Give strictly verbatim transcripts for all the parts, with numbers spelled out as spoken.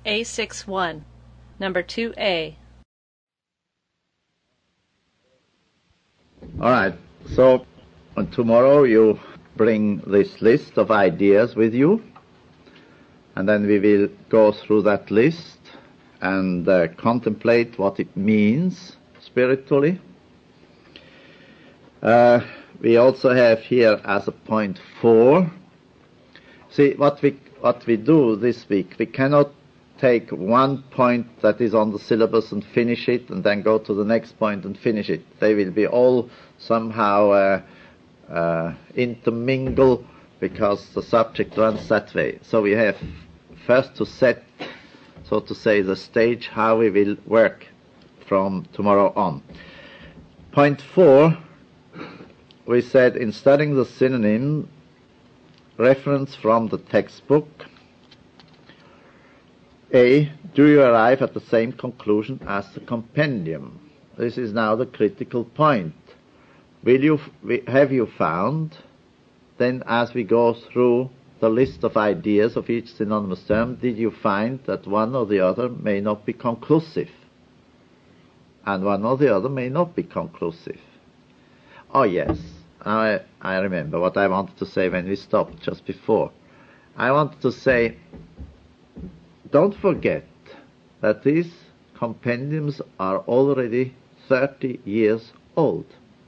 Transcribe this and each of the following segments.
A sixty-one, number two A. All right, so uh, tomorrow you bring this list of ideas with you, and then we will go through that list and uh, contemplate what it means spiritually. Uh, we also have here as a point four. See, what we what we do this week, we cannot take one point that is on the syllabus and finish it, and then go to the next point and finish it. They will be all somehow uh, uh, intermingle because the subject runs that way. So we have first to set, so to say, the stage how we will work from tomorrow on. Point four, we said in studying the synonym, reference from the textbook. A, do you arrive at the same conclusion as the compendium? This is now the critical point. Will you, have you found, then as we go through the list of ideas of each synonymous term, did you find that one or the other may not be conclusive? And one or the other may not be conclusive. Oh yes, I, I remember what I wanted to say when we stopped just before. I wanted to say, don't forget that these compendiums are already thirty years old.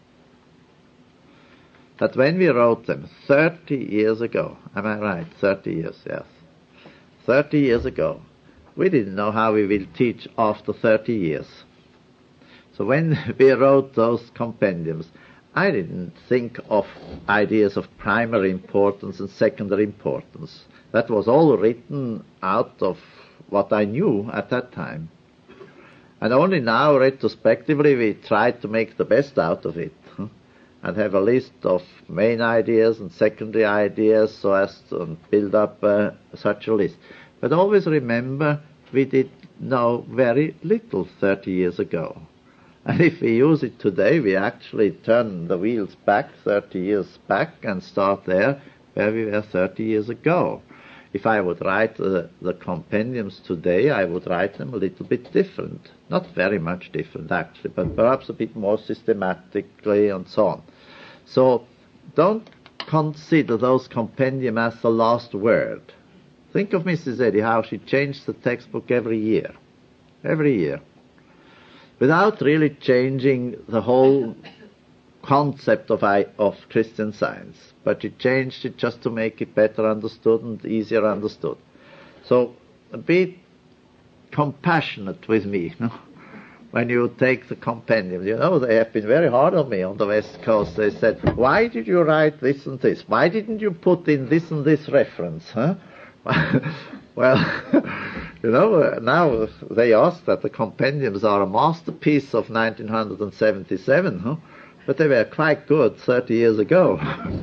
That when we wrote them thirty years ago, am I right? thirty years, yes. thirty years ago, we didn't know how we will teach after thirty years. So when we wrote those compendiums, I didn't think of ideas of primary importance and secondary importance. That was all written out of what I knew at that time. And only now, retrospectively, we tried to make the best out of it and have a list of main ideas and secondary ideas so as to build up uh, such a list. But always remember, we did know very little thirty years ago. And if we use it today, we actually turn the wheels back thirty years back and start there where we were thirty years ago. If I would write uh, the compendiums today, I would write them a little bit different. Not very much different, actually, but perhaps a bit more systematically and so on. So don't consider those compendium as the last word. Think of Missus Eddy, how she changed the textbook every year. Every year. Without really changing the whole concept of I, of Christian Science, but you changed it just to make it better understood and easier understood. So be compassionate with me, no? When you take the compendium. You know, they have been very hard on me on the West Coast. They said, why did you write this and this? Why didn't you put in this and this reference? Huh? Well, you know, now they ask that the compendiums are a masterpiece of nineteen seventy-seven, huh? But they were quite good thirty years ago.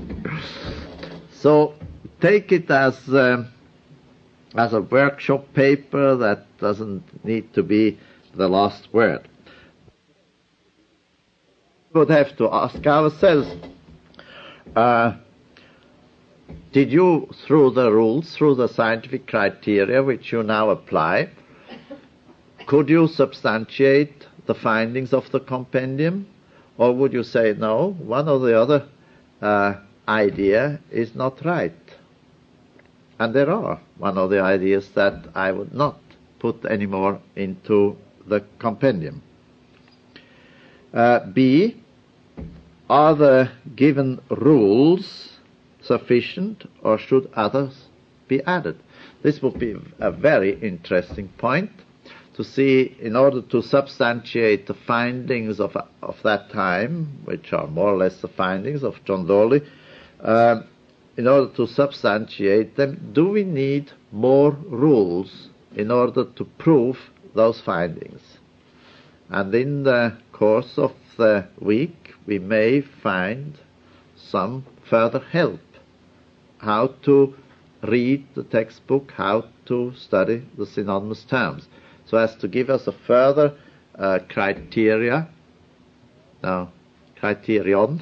So take it as um, as a workshop paper that doesn't need to be the last word. We would have to ask ourselves, uh, did you, through the rules, through the scientific criteria which you now apply, could you substantiate the findings of the compendium? Or would you say, no, one or the other uh, idea is not right? And there are one of the ideas that I would not put anymore into the compendium. Uh, B, are the given rules sufficient, or should others be added? This would be a very interesting point to see, in order to substantiate the findings of of that time, which are more or less the findings of John Lawley, uh, in order to substantiate them, do we need more rules in order to prove those findings? And in the course of the week, we may find some further help, how to read the textbook, how to study the synonymous terms, so as to give us a further uh, criteria, no, criterion,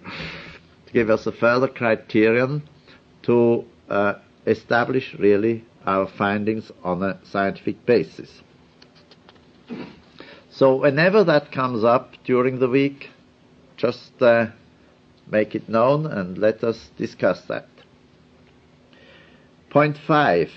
to give us a further criterion to uh, establish really our findings on a scientific basis. So whenever that comes up during the week, just uh, make it known and let us discuss that. Point five.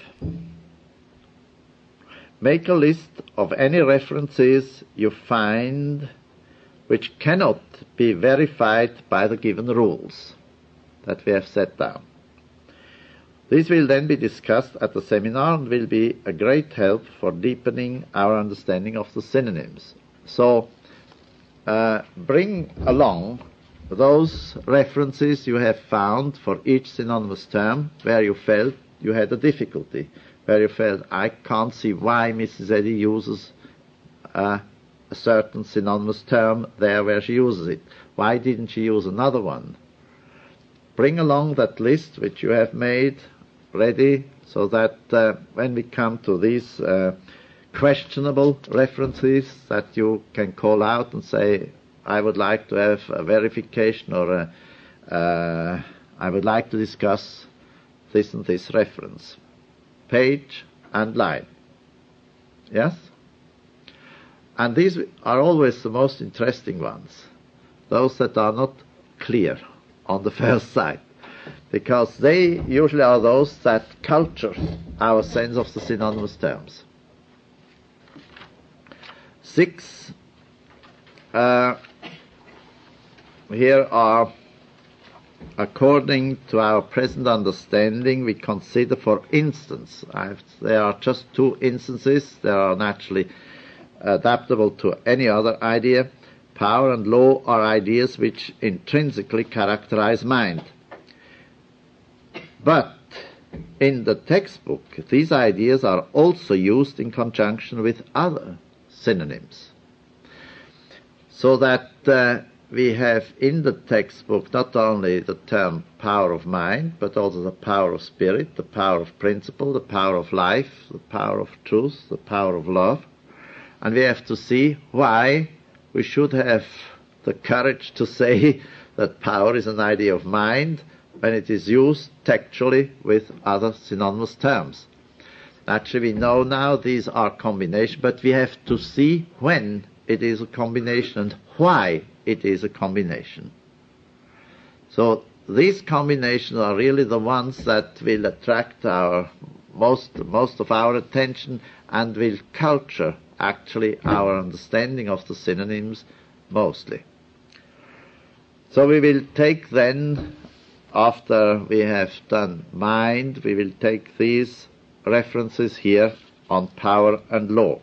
Make a list of any references you find which cannot be verified by the given rules that we have set down. These will then be discussed at the seminar and will be a great help for deepening our understanding of the synonyms. So uh, bring along those references you have found for each synonymous term where you felt you had a difficulty, where you felt, I can't see why Missus Eddy uses uh, a certain synonymous term there where she uses it. Why didn't she use another one? Bring along that list which you have made ready, so that uh, when we come to these uh, questionable references, that you can call out and say, I would like to have a verification, or a, uh, I would like to discuss this and this reference, page and line. Yes? And these are always the most interesting ones, those that are not clear on the first sight, because they usually are those that culture our sense of the synonymous terms. Six, uh, here are, according to our present understanding, we consider, for instance, I've, there are just two instances, they are naturally adaptable to any other idea. Power and law are ideas which intrinsically characterize mind. But in the textbook, these ideas are also used in conjunction with other synonyms. So that uh, we have in the textbook not only the term power of mind, but also the power of spirit, the power of principle, the power of life, the power of truth, the power of love. And we have to see why we should have the courage to say that power is an idea of mind when it is used textually with other synonymous terms. Actually, we know now these are combinations, but we have to see when it is a combination and why it is a combination. So these combinations are really the ones that will attract our most, most of our attention and will culture actually our understanding of the synonyms mostly. So we will take then, after we have done mind, we will take these references here on power and law.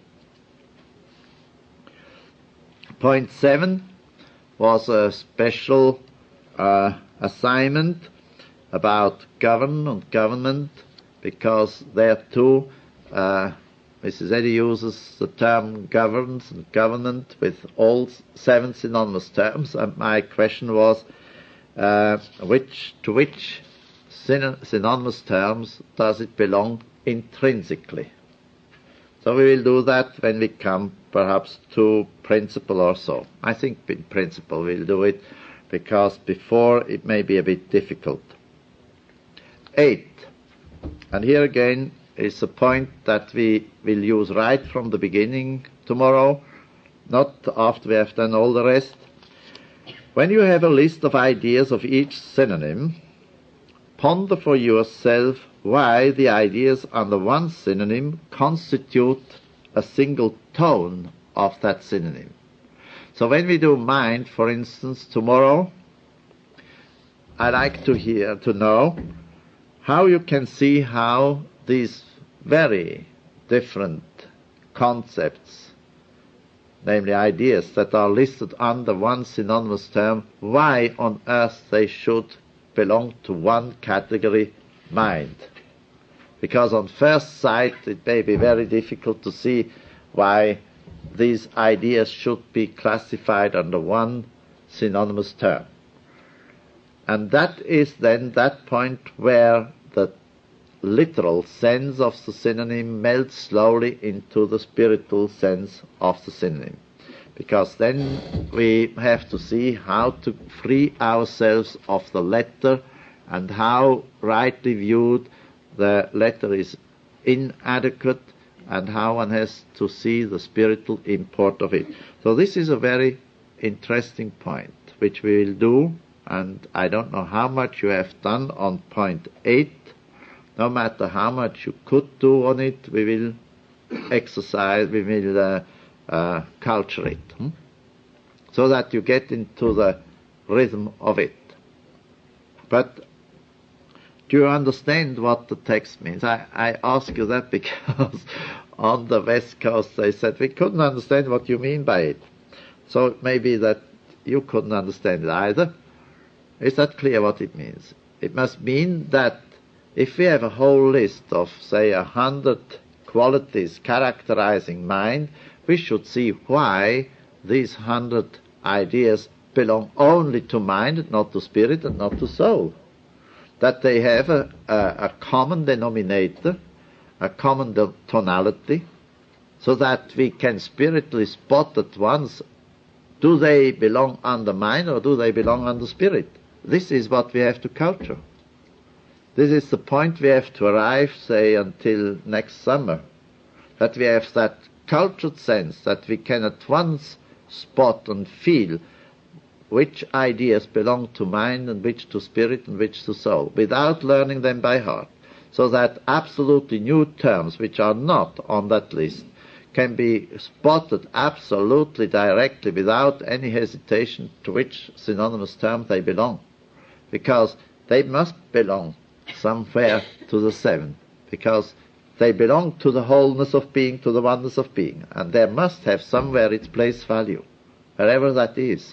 Point seven was a special uh, assignment about govern and government, because there too uh, Missus Eddy uses the term governs and government with all seven synonymous terms, and my question was, uh, which to which syn- synonymous terms does it belong intrinsically? So we will do that when we come perhaps to principle or so. I think in principle we'll do it, because before it may be a bit difficult. Eight, and here again is a point that we will use right from the beginning tomorrow, not after we have done all the rest. When you have a list of ideas of each synonym, ponder for yourself why the ideas under one synonym constitute a single tone of that synonym. So when we do mind, for instance, tomorrow, I like to hear, to know how you can see how these very different concepts, namely ideas that are listed under one synonymous term, why on earth they should belong to one category, mind. Because on first sight it may be very difficult to see why these ideas should be classified under one synonymous term. And that is then that point where the literal sense of the synonym melts slowly into the spiritual sense of the synonym. Because then we have to see how to free ourselves of the letter, and how rightly viewed the letter is inadequate, and how one has to see the spiritual import of it. So this is a very interesting point, which we will do, and I don't know how much you have done on point eight. No matter how much you could do on it, we will exercise, we will uh, uh, culture it, hmm? so that you get into the rhythm of it. But do you understand what the text means? I, I ask you that because on the West Coast they said we couldn't understand what you mean by it. So it may be that you couldn't understand it either. Is that clear what it means? It must mean that if we have a whole list of, say, a hundred qualities characterizing mind, we should see why these hundred ideas belong only to mind, not to spirit, and not to soul. That they have a, a, a common denominator, a common tonality, so that we can spiritually spot at once, do they belong under mind or do they belong under spirit? This is what we have to culture. This is the point we have to arrive, say, until next summer, that we have that cultured sense that we can at once spot and feel which ideas belong to mind and which to spirit and which to soul, without learning them by heart, so that absolutely new terms which are not on that list can be spotted absolutely directly without any hesitation to which synonymous term they belong, because they must belong somewhere to the seven, because they belong to the wholeness of being, to the oneness of being, and there must have somewhere its place value, wherever that is.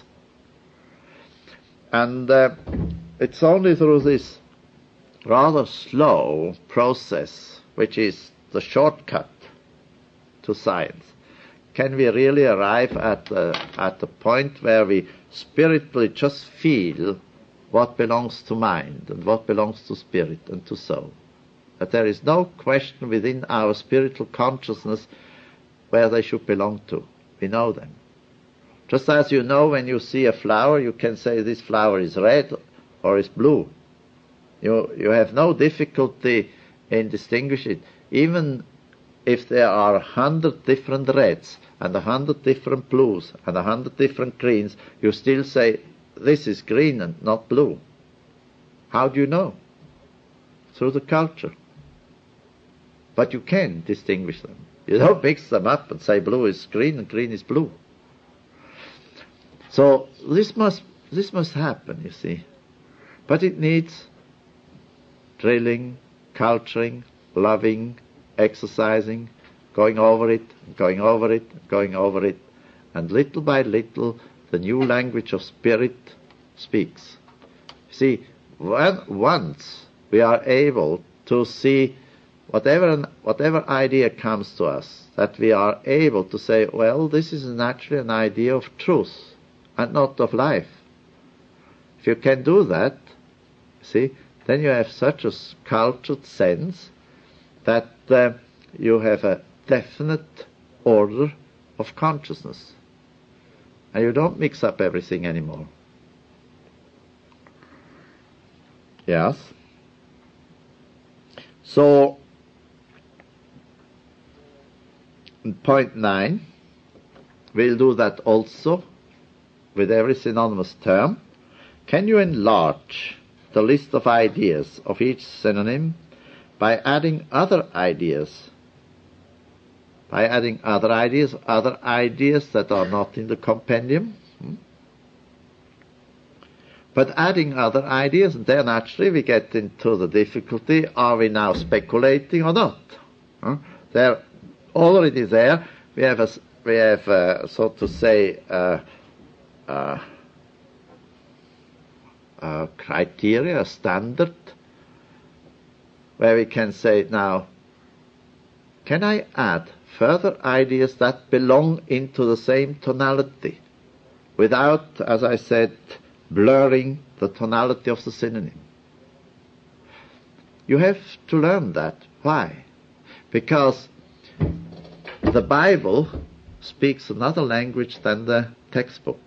And uh, it's only through this rather slow process, which is the shortcut to science, can we really arrive at uh, at the point where we spiritually just feel what belongs to mind and what belongs to spirit and to soul. That there is no question within our spiritual consciousness where they should belong to. We know them. Just as you know when you see a flower, you can say this flower is red or is blue. You, you have no difficulty in distinguishing it. Even if there are a hundred different reds and a hundred different blues and a hundred different greens, you still say, this is green and not blue. How do you know? Through the culture. But you can distinguish them. You don't mix them up and say blue is green and green is blue. So this must this must happen, you see. But it needs drilling, culturing, loving, exercising, going over it, going over it, going over it, and little by little the new language of spirit speaks. See, when, once we are able to see whatever whatever idea comes to us, that we are able to say, well, this is naturally an idea of truth and not of life. If you can do that, see, then you have such a cultured sense that uh, you have a definite order of consciousness. And you don't mix up everything anymore. Yes? So, in point nine, we'll do that also with every synonymous term. Can you enlarge the list of ideas of each synonym by adding other ideas? By adding other ideas, other ideas that are not in the compendium. Hmm? But adding other ideas, and there naturally we get into the difficulty, are we now speculating or not? Huh? They're already there. We have, a, we have uh, so to say, uh, uh, a criteria, a standard, where we can say, now, can I add further ideas that belong into the same tonality without, as I said, blurring the tonality of the synonym? You have to learn that. Why? Because the Bible speaks another language than the textbook.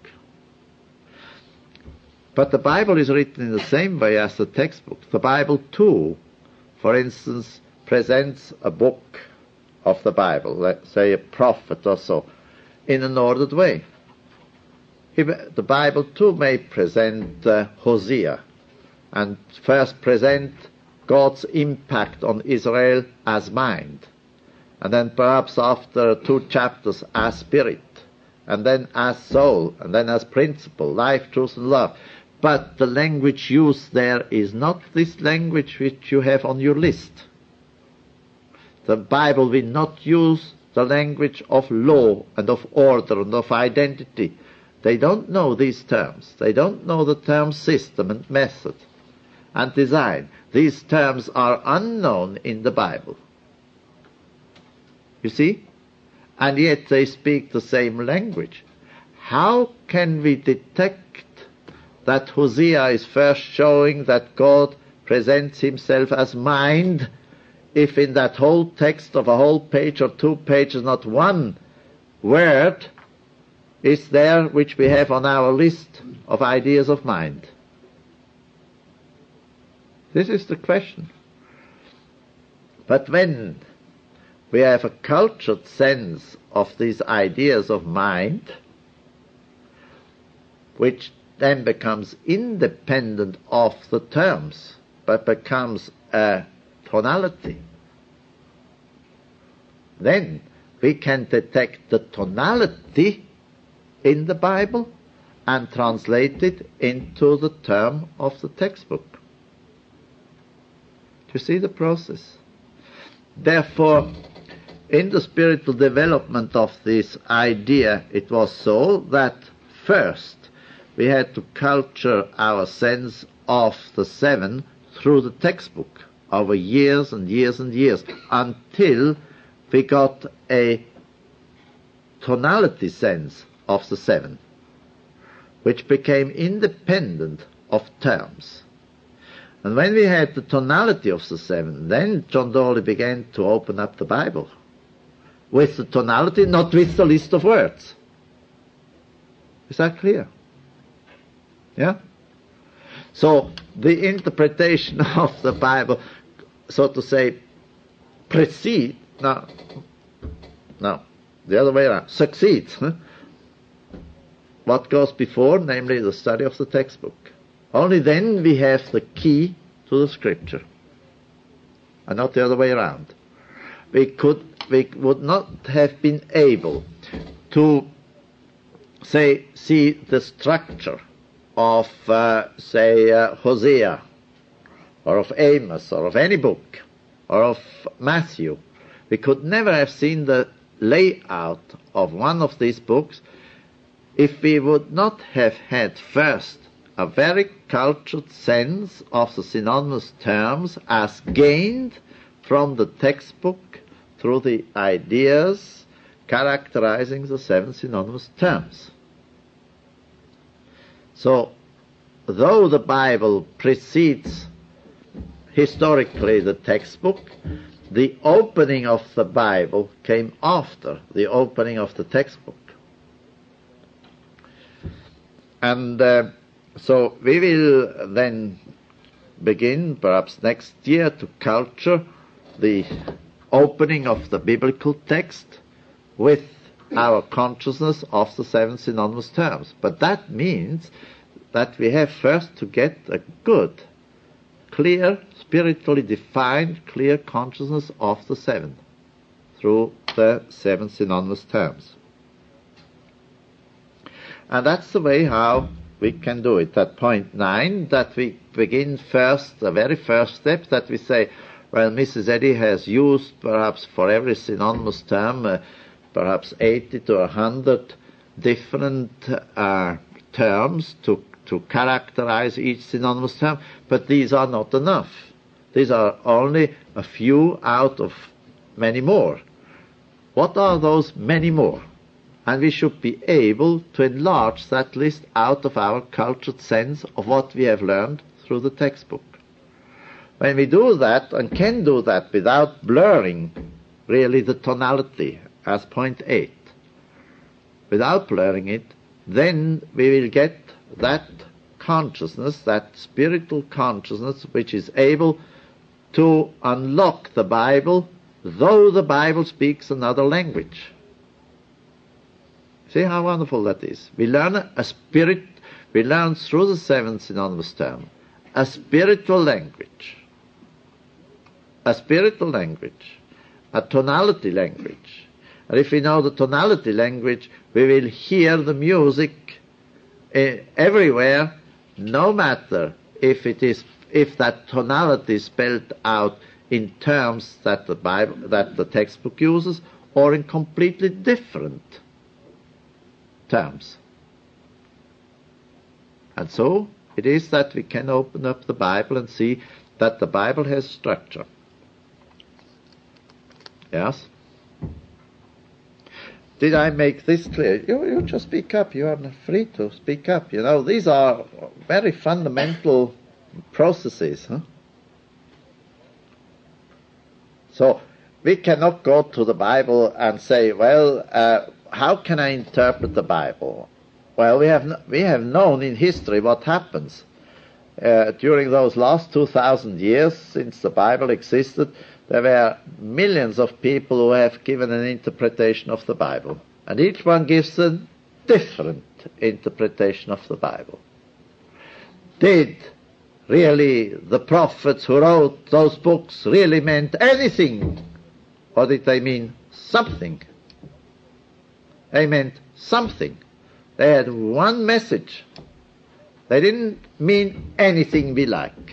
But the Bible is written in the same way as the textbook. The Bible, too, for instance, presents a book of the Bible, let's say a prophet or so, in an ordered way. He, the Bible too may present uh, Hosea, and first present God's impact on Israel as mind, and then perhaps after two chapters as spirit, and then as soul, and then as principle, life, truth, and love. But the language used there is not this language which you have on your list. The Bible will not use the language of law and of order and of identity. They don't know these terms. They don't know the term system and method and design. These terms are unknown in the Bible. You see? And yet they speak the same language. How can we detect that Hosea is first showing that God presents himself as mind, if in that whole text of a whole page or two pages not one word is there which we have on our list of ideas of mind? This is the question. But when we have a cultured sense of these ideas of mind, which then becomes independent of the terms, but becomes a tonality, then we can detect the tonality in the Bible and translate it into the term of the textbook. Do you see the process? Therefore, in the spiritual development of this idea, it was so that first we had to culture our sense of the seven through the textbook over years and years and years, until we got a tonality sense of the seven, which became independent of terms. And when we had the tonality of the seven, then John Dawley began to open up the Bible with the tonality, not with the list of words. Is that clear? Yeah? So the interpretation of the Bible, so to say, precedes, no, no, the other way around, succeeds huh? what goes before, namely the study of the textbook. Only then we have the key to the Scripture, and not the other way around. We could, we would not have been able to, say, see the structure of, uh, say, uh, Hosea, or of Amos, or of any book, or of Matthew. We could never have seen the layout of one of these books if we would not have had first a very cultured sense of the synonymous terms as gained from the textbook through the ideas characterizing the seven synonymous terms. So, though the Bible precedes historically the textbook, the opening of the Bible came after the opening of the textbook. And uh, so we will then begin, perhaps next year, to culture the opening of the biblical text with our consciousness of the seven synonymous terms. But that means that we have first to get a good, clear, spiritually defined, clear consciousness of the seven through the seven synonymous terms. And that's the way how we can do it. At point nine, that we begin first, the very first step, that we say, well, Missus Eddy has used perhaps for every synonymous term uh, perhaps eighty to one hundred different uh, terms to, to characterize each synonymous term, but these are not enough. These are only a few out of many more. What are those many more? And we should be able to enlarge that list out of our cultured sense of what we have learned through the textbook. When we do that, and can do that without blurring really the tonality, as point eight, without blurring it, then we will get that consciousness, that spiritual consciousness, which is able to unlock the Bible, though the Bible speaks another language. See how wonderful that is. We learn a spirit, we learn through the seven synonymous terms, a spiritual language, a spiritual language, a tonality language. And if we know the tonality language, we will hear the music uh, everywhere, no matter if it is if that tonality is spelled out in terms that the Bible, that the textbook uses, or in completely different terms. And so it is that we can open up the Bible and see that the Bible has structure. Yes? Did I make this clear? You, you just speak up. You are free to speak up. You know, these are very fundamental processes. Huh? So we cannot go to the Bible and say, well, uh, how can I interpret the Bible? Well, we have no, we have known in history what happens. Uh, during those last two thousand years since the Bible existed, there were millions of people who have given an interpretation of the Bible. And each one gives a different interpretation of the Bible. Did really the prophets who wrote those books really meant anything? Or did they mean something? They meant something. They had one message. They didn't mean anything we like.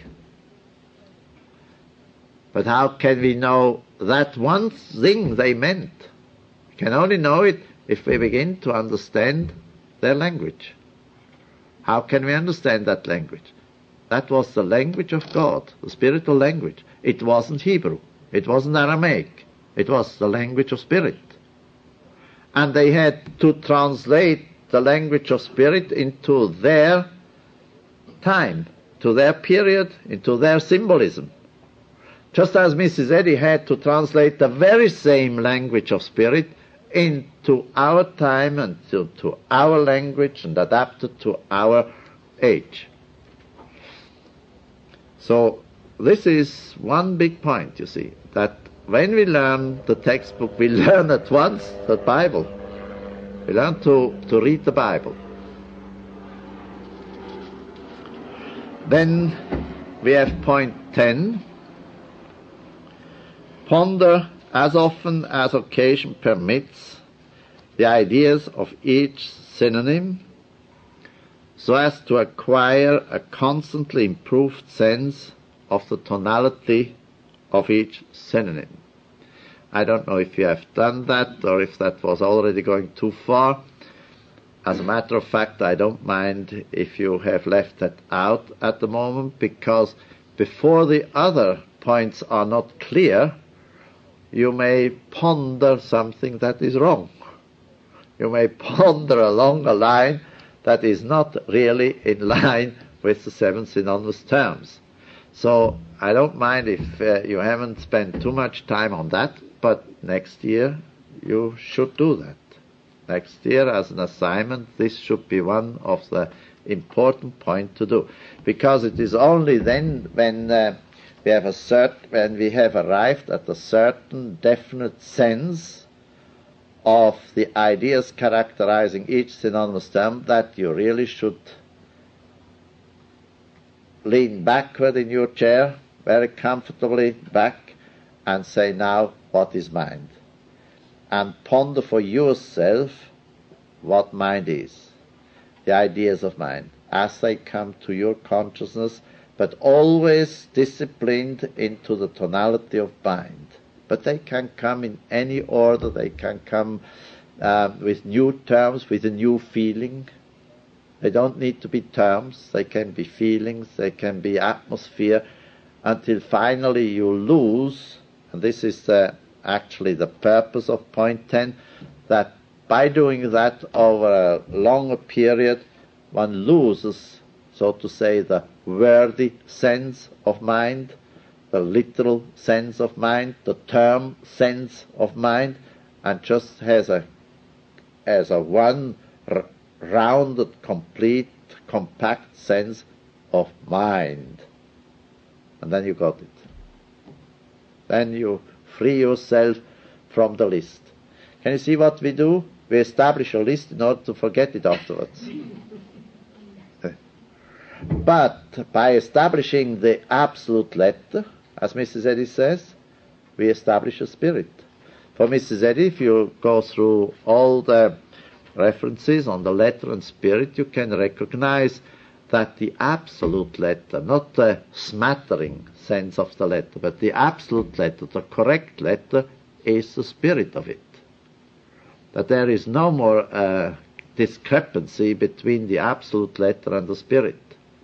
But how can we know that one thing they meant? We can only know it if we begin to understand their language. How can we understand that language? That was the language of God, the spiritual language. It wasn't Hebrew. It wasn't Aramaic. It was the language of spirit. And they had to translate the language of spirit into their time, to their period, into their symbolism. Just as Missus Eddy had to translate the very same language of spirit into our time and to, to our language and adapt it to our age. So this is one big point, you see, that when we learn the textbook, we learn at once the Bible. We learn to, to read the Bible. Then we have point ten. Ponder as often as occasion permits the ideas of each synonym so as to acquire a constantly improved sense of the tonality of each synonym. I don't know if you have done that or if that was already going too far. As a matter of fact, I don't mind if you have left that out at the moment, because before the other points are not clear, you may ponder something that is wrong. You may ponder along a line that is not really in line with the seven synonymous terms. So I don't mind if uh, you haven't spent too much time on that, but next year you should do that. Next year, as an assignment, this should be one of the important points to do, because it is only then when uh, we have a cert when we have arrived at a certain definite sense of the ideas characterizing each synonymous term that you really should lean backward in your chair, very comfortably back, and say, now, what is mind? And ponder for yourself what mind is, the ideas of mind, as they come to your consciousness, but always disciplined into the tonality of mind. But they can come in any order. They can come uh, with new terms, with a new feeling. They don't need to be terms. They can be feelings. They can be atmosphere, until finally you lose, and this is uh, actually the purpose of point ten, that by doing that over a longer period, one loses, so to say, the worthy sense of mind, the literal sense of mind, the term sense of mind, and just has a as a one r- rounded, complete, compact sense of mind. And then you got it. Then you free yourself from the list. Can you see what we do? We establish a list in order to forget it afterwards. But by establishing the absolute letter, as Missus Eddy says, we establish a spirit. For Missus Eddy, if you go through all the references on the letter and spirit, you can recognize that the absolute letter, not the smattering sense of the letter, but the absolute letter, the correct letter, is the spirit of it. That there is no more uh, discrepancy between the absolute letter and the spirit.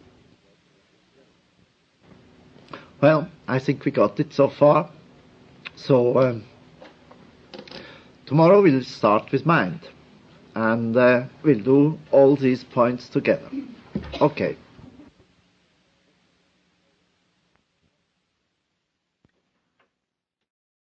Well, I think we got it so far. So um, tomorrow we'll start with mind, and uh, we'll do all these points together. Okay.